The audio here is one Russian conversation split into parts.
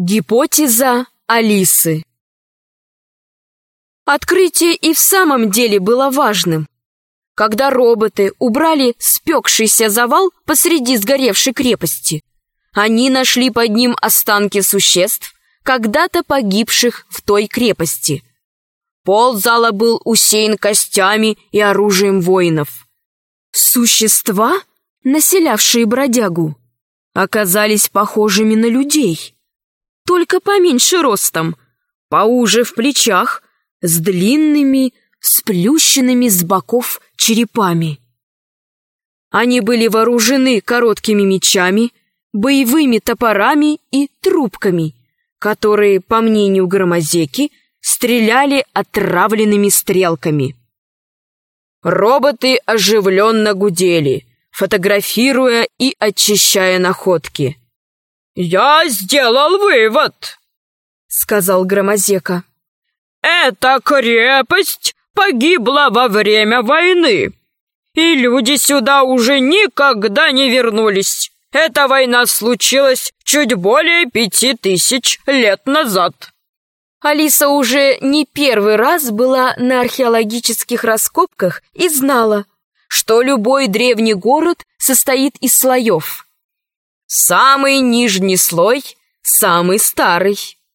Гипотеза Алисы. Открытие и в самом деле было важным. Когда роботы убрали спекшийся завал посреди сгоревшей крепости, они нашли под ним останки существ, когда-то погибших в той крепости. Пол зала был усеян костями и оружием воинов. Существа, населявшие бродягу, оказались похожими на людей, только поменьше ростом, поуже в плечах, с длинными, сплющенными с боков черепами. Они были вооружены короткими мечами, боевыми топорами и трубками, которые, по мнению Громозеки, стреляли отравленными стрелками. Роботы оживленно гудели, фотографируя и очищая находки. «Я сделал вывод», — сказал Громозека. «Эта крепость погибла во время войны, и люди сюда уже никогда не вернулись. Эта война случилась чуть более 5000 лет назад». Алиса уже не первый раз была на археологических раскопках и знала, что любой древний город состоит из слоев. Самый нижний слой – самый старый.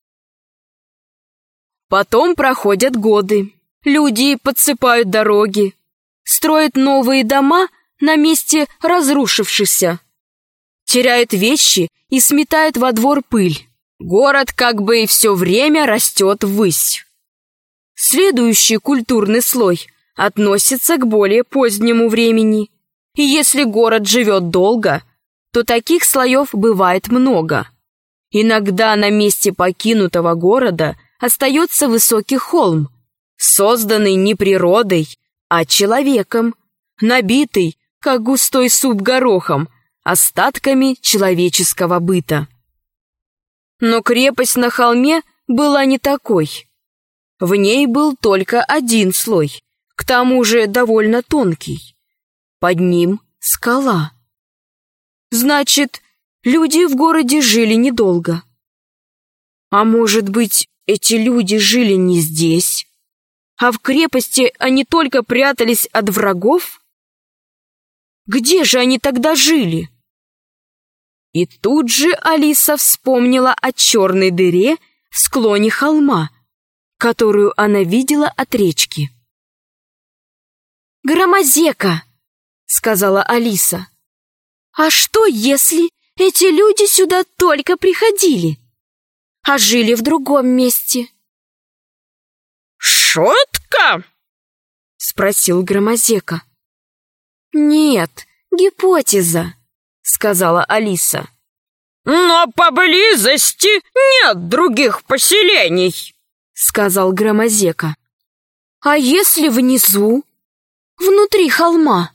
Потом проходят годы. Люди подсыпают дороги, строят новые дома на месте разрушившихся, теряют вещи и сметают во двор пыль. Город как бы и все время растет ввысь. Следующий культурный слой относится к более позднему времени. И если город живет долго, то таких слоев бывает много. Иногда на месте покинутого города остается высокий холм, созданный не природой, а человеком, набитый, как густой суп горохом, остатками человеческого быта. Но крепость на холме была не такой. В ней был только один слой, к тому же довольно тонкий. Под ним скала. Значит, люди в городе жили недолго. А может быть, эти люди жили не здесь, а в крепости они только прятались от врагов? Где же они тогда жили? И тут же Алиса вспомнила о черной дыре в склоне холма, которую она видела от речки. «Громозека!» — сказала Алиса. «А что, если эти люди сюда только приходили, а жили в другом месте?» «Шутка?» — спросил Громозека. «Нет, гипотеза», — сказала Алиса. «Но поблизости нет других поселений», — сказал Громозека. «А если внизу, внутри холма?»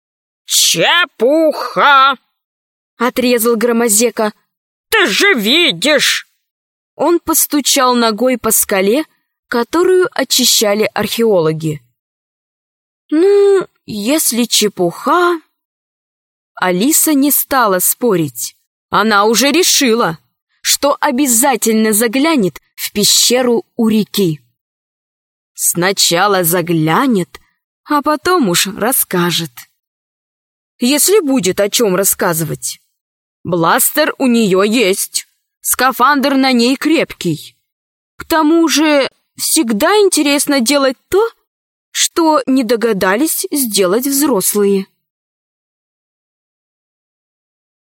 «Чепуха!» — отрезал Громозека. «Ты же видишь!» Он постучал ногой по скале, которую очищали археологи. «Ну, если чепуха...» Алиса не стала спорить. Она уже решила, что обязательно заглянет в пещеру у реки. Сначала заглянет, а потом уж расскажет. Если будет о чем рассказывать. Бластер у нее есть, скафандр на ней крепкий. К тому же всегда интересно делать то, что не догадались сделать взрослые.